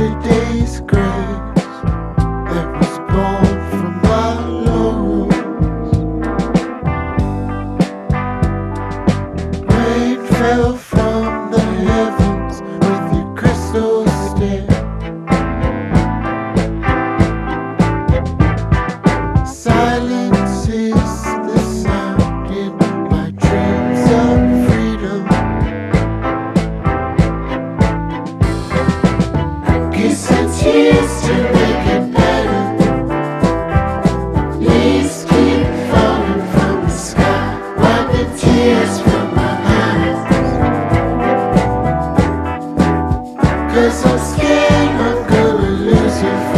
yesterday's grace that was born from my lows. Rain fell from the heavens with your crystal stare. Silence is the sound in my dreams of freedom. Kiss the tears to make it better. Leaves keep falling from the sky. Wipe the tears from my eyes. 'Cause I'm scared I'm gonna lose you.